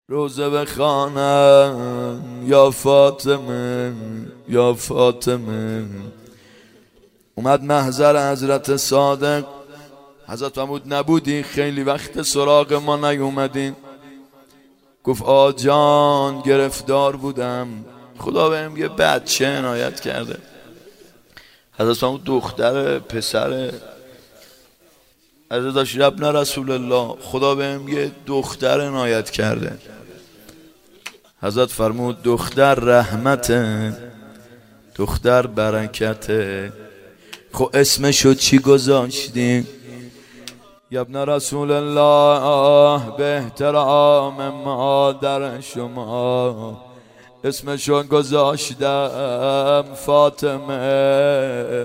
روزه بخوانم یا فاطمه یا فاطمه. اومد محضر حضرت صادق. حضرت فرمود نبودی خیلی وقت سراغ ما نیومدین. گفت آجان گرفتار بودم، خدا بهم یه بچه عنایت کرده. حضرت فرمود دختر پسر؟ حضرت داشت ابن رسول الله خدا بهم یه دختر عنایت کرده. حضرت فرمود دختر رحمته، دختر برکته. خب اسمشو چی گذاشتی؟ یا ابن رسول الله به احترام مادر شما اسمشو گذاشتم فاطمه.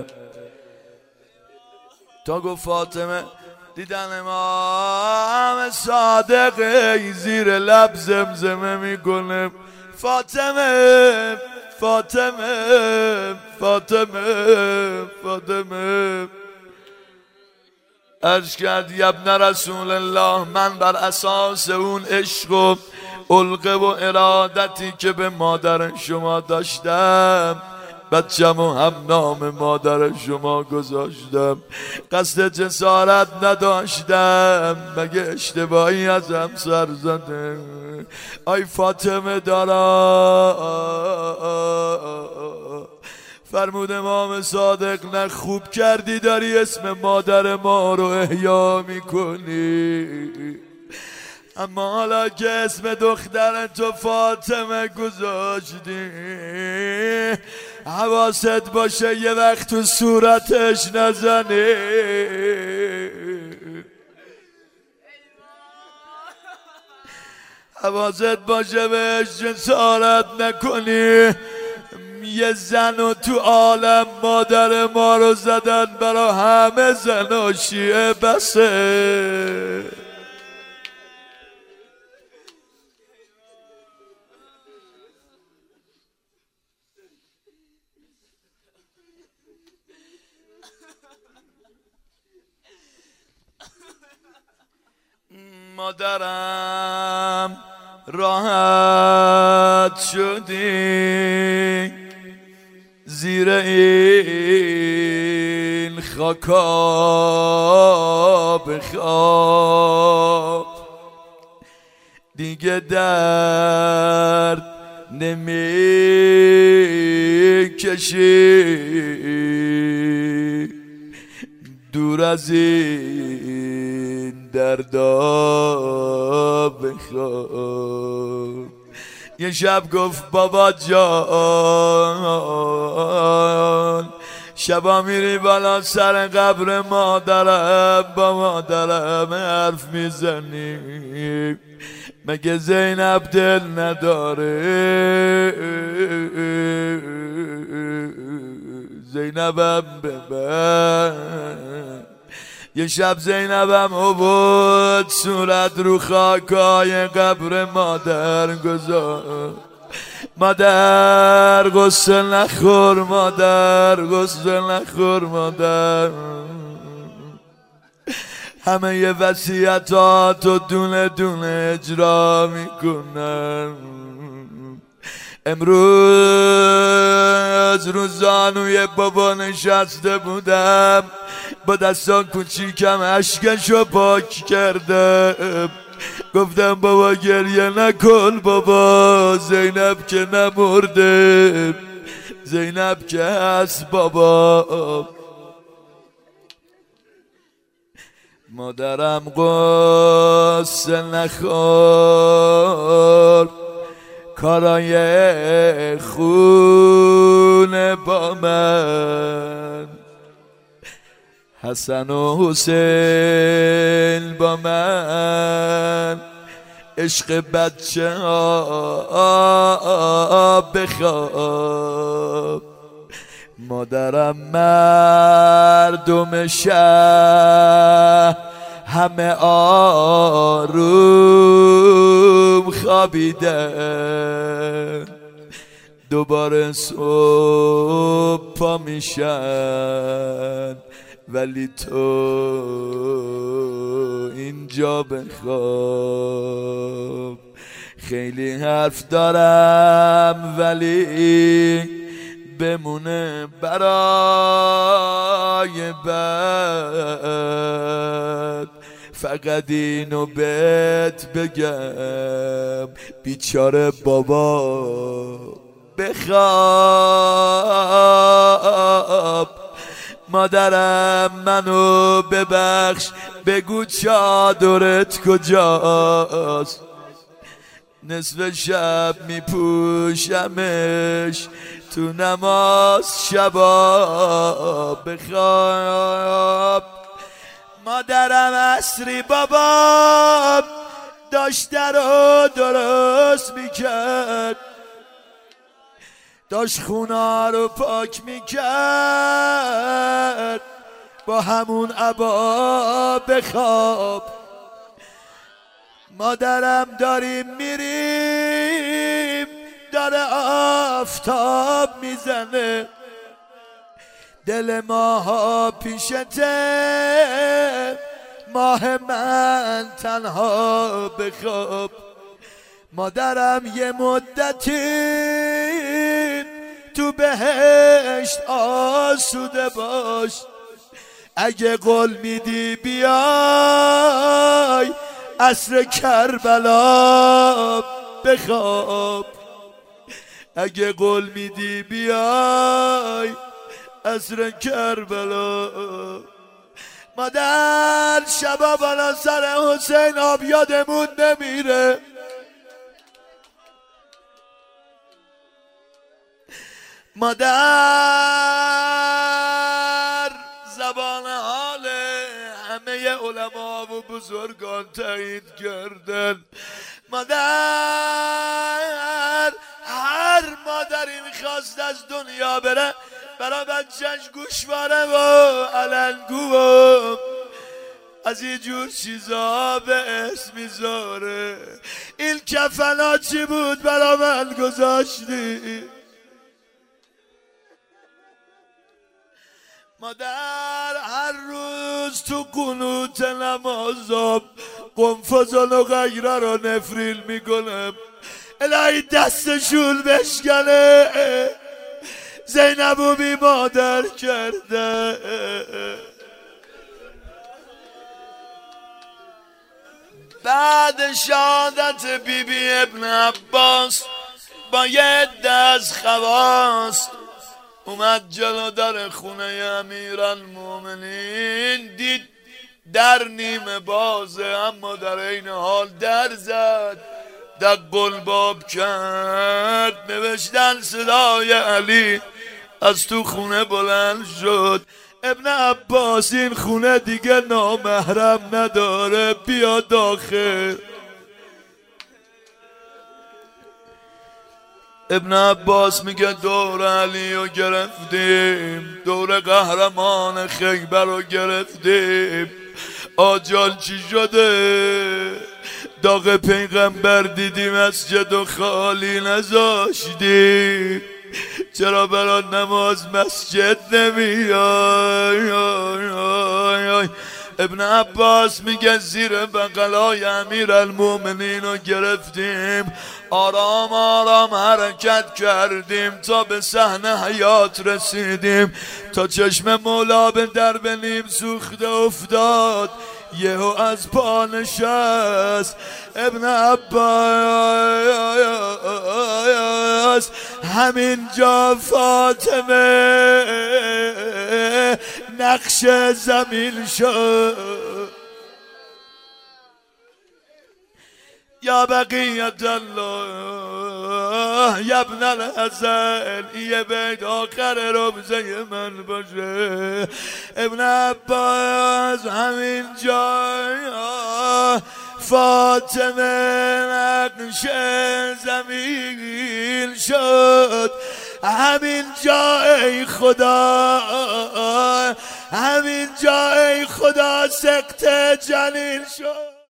تا گفت فاطمه دیدن امام صادق زیر لب زمزمه میکنه فاطمه فاطمه فاطمه فاطمه. عرض کرد یا ابن رسول الله من بر اساس اون عشق و علقه و ارادتی که به مادر شما داشتم بچه‌مو هم نام مادر شما گذاشتم. قصد جسارت نداشتم، مگه اشتباهی ازم سر زده؟ آی فاطمه دارا. فرمود امام صادق نه خوب کردی داری اسم مادر ما رو احیا میکنی، اما حالا که اسم دختر تو فاطمه گذاشتی حواست باشه یه وقت تو صورتش نزنی. حواست باشه بهش جسارت نکنی. یه زن و تو عالم مادر ما رو زدن برا همه زن و شیعه بسه. مادرم راحت شدی زیر این خاکا بخواب، دیگه درد نمی کشی، دور از این دردا بخواب. یه شب گفت بابا جان شبا میری بالا سر قبر مادرم با مادرم حرف میزنی، مگه زینب دل نداره؟ زینبم ببر. یه شب زینبم بود صورت رو خاکای قبر مادر گذاشت. مادر غصه نخور، مادر غصه نخور، مادر همه ی وصیتاتو دونه دونه اجرا میکنن. امروز رو زانوی بابا نشسته بودم، با دستان کوچیکم اشکشو پاک کردم. گفتم بابا گریه نکن بابا، زینب که نمرده، زینب که هست بابا. مادرم قصه نخور، کارای خونه با من، حسن و حسین با من، عشق بچه ها بخواب. مادرم مردم شهر همه آروم خوابیدن، دوباره صبح پا میشن، ولی تو اینجا بخواب. خیلی حرف دارم ولی بمونه برای بعد. فقط اینو بهت بگم بیچاره بابا بخواب. مادرم منو ببخش بگو چادرت کجاست، نصف شب میپوشمش تو نماز شبا. بخواب. مادرم عصری بابام داشت رو درست میکرد، داشت خونه رو پاک میکرد با همون عبا. بخواب. مادرم داریم میریم داره آفتاب میزنه، دل ماها پیشته ماه من تنها. بخواب. مادرم یه مدتی تو بهشت آسوده باش، اگه قول میدی بیای عصر کربلا. بخواب. اگه قول میدی بیای عصر کربلا. مادر شبا بالا سر حسین آب یادمون نمیره، مادر زبان حال همه علما و بزرگان تایید کردن. مادر هر مادری میخواست از دنیا بره برای بچهش گوشواره و علنگو و از این جور چیزا به اسم میذاره. این کفنا چی بود برای من گذاشتی؟ مادر هر روز تو قنوت نمازم قنفذل و غیره رو نفریل میکنم، الهی دستشون بشکنه زینبو بی مادر کرده. بعد شهادت بیبی ابن عباس با یه دست خواست اومد جلو در خونه امیرالمومنین، دید در نیمه بازه اما در این حال در زد، در قلباب کرد. نوشتن صدای علی از تو خونه بلند شد، ابن عباس این خونه دیگه نامحرم نداره، بیا داخل. ابن عباس میگه دور علی رو گرفتیم، دور قهرمان خیبر رو گرفتیم. آجال چی شده؟ داغ پیغمبر دیدی مسجد و خالی نذاشتی، چرا برای نماز مسجد نمیای؟ ابن عباس میگه زیر بغلای امیرالمومنین رو گرفتیم، آرام آرام حرکت کردیم تا به صحنه حیات رسیدیم، تا چشم مولا به درب نیم سوخته افتاد، یهو از پا نشست. ابن عباس همینجا فاطمه نقش زمین شد. یا بقیت الله یا ابن الحسن، یه بیت آخر روزه من باشه. ابن عباس همین جا فاطمه نقش زمین شد. همین جا ای خدا، همین جا ای خدا سقط جنین شد.